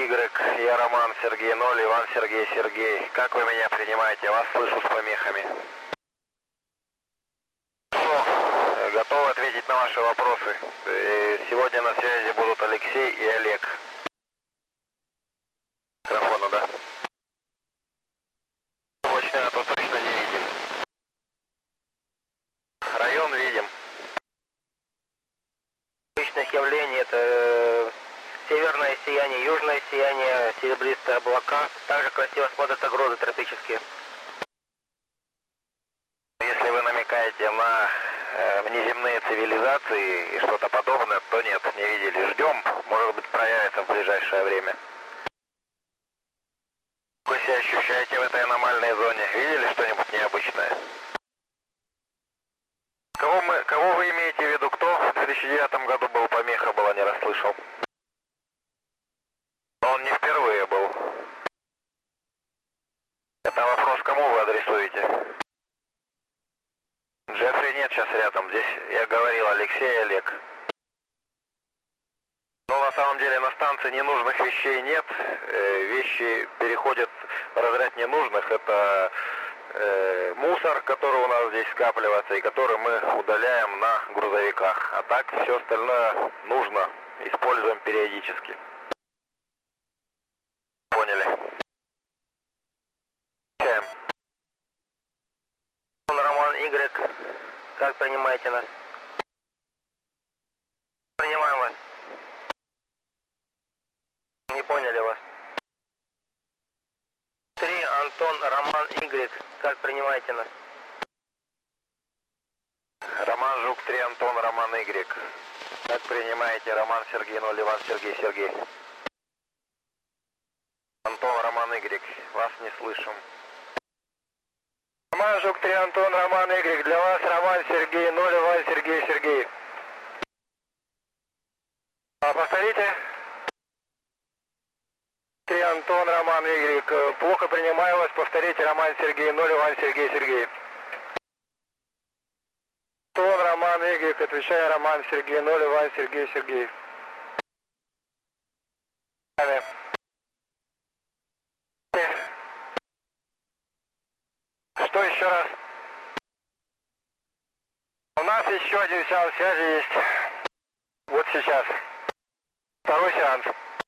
Y, я Роман Сергей 0, Иван Сергей Сергей. Как вы меня принимаете? Вас слышу с помехами. Готовы ответить на ваши вопросы. Сегодня на связи будут Алексей и Олег. Микрофона, да? Точно, а то точно не видим. Район видим. Обычных явлений это северное сияние, южное сияние, серебристые облака. Также красиво смотрятся грозы тропические. Если вы намекаете на внеземные цивилизации и что-то подобное, то нет, не видели. Ждем, может быть, проявится в ближайшее время. Вы себя ощущаете в этой аномальной зоне? Видели что-нибудь необычное? Кого вы имеете в виду? Кто в 2009 году был, помеха была, не расслышал? Он не впервые был. Это вопрос, кому вы адресуете? Джеффри нет сейчас рядом. Здесь, я говорил, Алексей и Олег. Но на самом деле на станции ненужных вещей нет. Вещи переходят в разряд ненужных. Это мусор, который у нас здесь скапливается и который мы удаляем на грузовиках. А так все остальное нужно. Используем периодически. Поняли. Роман Y, как принимаете нас? Принимаем вас. Не поняли вас. 3, Антон, Роман Y, как принимаете нас? Роман Жук 3, Антон, Роман Y. Как принимаете? Роман Сергей 0, Иван Сергей Сергей. Антон, Роман Y, вас не слышим. Роман Жук 3, Антон, Роман Y. Для вас Роман Сергей 0, Иван Сергей Сергей. Повторите. 3, Антон, Роман Y. Плохо принимаю вас. Повторите. Роман Сергей 0, Иван Сергей Сергей. Антон, Роман Y. Отвечаю. Роман Сергей 0, Иван Сергей Сергей. Что еще раз? У нас еще один сеанс связи есть. Вот сейчас. Второй сеанс.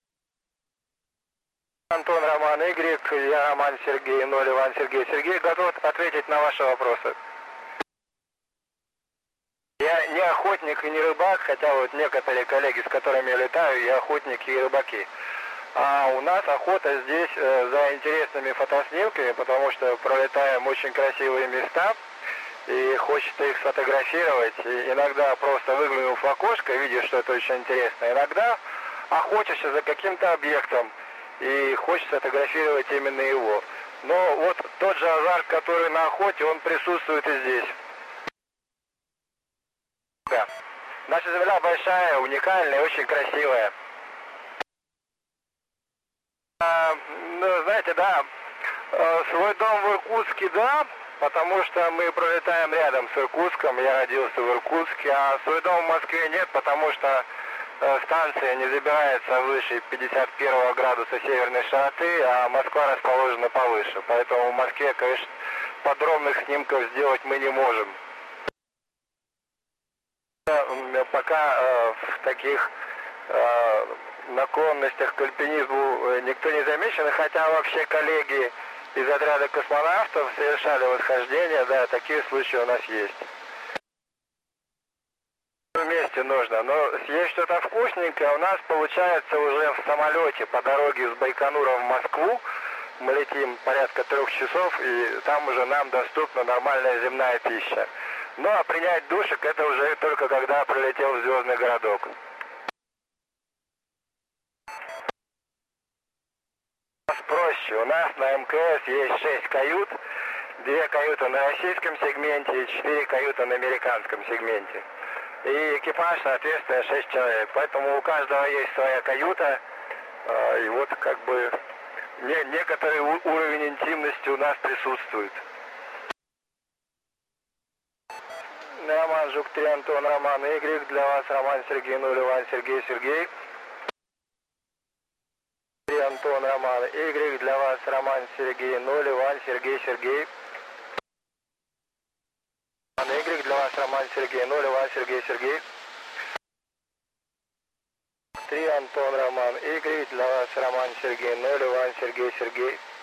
Антон, Роман Y, я Роман Сергей 0, Иван Сергей Сергей. Готов ответить на ваши вопросы. Я не охотник и не рыбак, хотя вот некоторые коллеги, с которыми я летаю, и охотники, и рыбаки. А у нас охота здесь за интересными фотоснимками, потому что пролетаем очень красивые места, и хочется их сфотографировать. И иногда просто выглянув в окошко, видишь, что это очень интересно. Иногда охотишься за каким-то объектом, и хочется фотографировать именно его. Но вот тот же азарт, который на охоте, он присутствует и здесь. Да. Наша земля большая, уникальная, очень красивая. Ну, знаете, да, свой дом в Иркутске, да, потому что мы пролетаем рядом с Иркутском, я родился в Иркутске, а свой дом в Москве нет, потому что станция не забирается выше 51 градуса северной широты, а Москва расположена повыше, поэтому в Москве, конечно, подробных снимков сделать мы не можем. Пока в таких наклонностях к альпинизму никто не замечен, хотя вообще коллеги из отряда космонавтов совершали восхождение, да, такие случаи у нас есть. Вместе нужно, но съесть что-то вкусненькое у нас получается уже в самолете по дороге с Байконура в Москву. Мы летим порядка 3 часов, и там уже нам доступна нормальная земная пища. Ну а принять душик это уже только когда прилетел в звездный городок. Проще. У нас на МКС есть 6 кают, 2 каюты на российском сегменте и 4 каюты на американском сегменте. И экипаж, соответственно, 6 человек. Поэтому у каждого есть своя каюта. И вот как бы некоторый уровень интимности у нас присутствует. Роман Жук 3, Антон, Роман Y. Для вас Роман Сергей 0, Иван Сергей Сергей. Антон, Роман. Y для вас, Роман, Сергей. 0, Иван, Сергей, Сергей. Y для вас, Роман, Сергей. 0, Иван, Сергей, Сергей. 3, Антон, Роман. Y для вас, Роман, Сергей. 0, Иван, Сергей, Сергей.